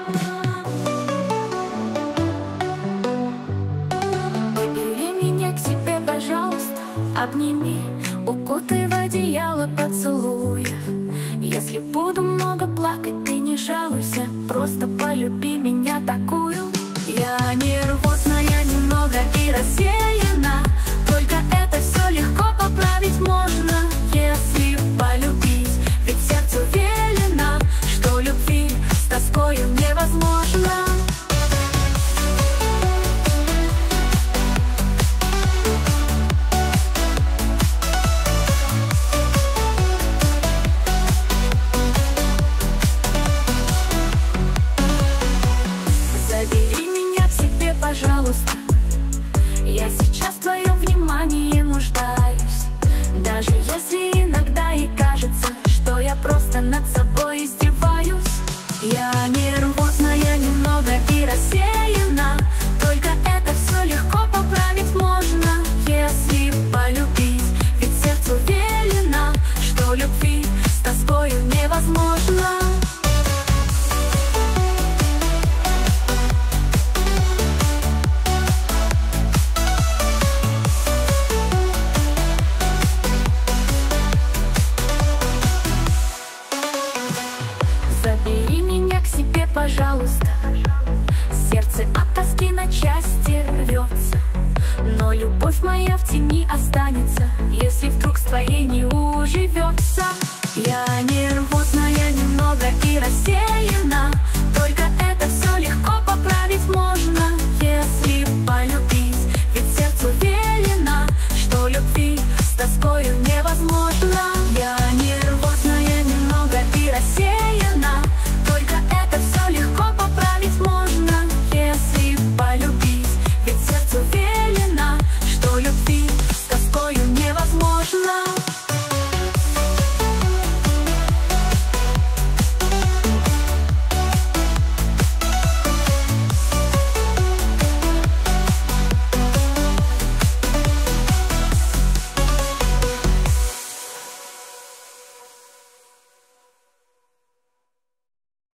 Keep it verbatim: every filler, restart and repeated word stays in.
Забери меня к себе, пожалуйста, обними, укутай в одеяло поцелуев. Если буду много плакать, ты не жалуйся, просто полюби меня такую. Я нервозная немного и рассеяна, только это все легко поправить можно, если полюбить. Ведь сердцу велено, что любви с тоскою невозможно. Забери меня к себе, пожалуйста, я сейчас в твоем внимании нуждаюсь. Даже если иногда и кажется, что я просто над собой издеваюсь. Я нервозная немного и рассеяна, только это все легко поправить можно, если полюбить. Ведь сердцу велено, что любви с тоскою невозможно. Забери меня к себе, пожалуйста, сердце от тоски на части рвется, но любовь моя в тени останется, если вдруг с твоей не уживется. Я нервозная немного и рассеянная,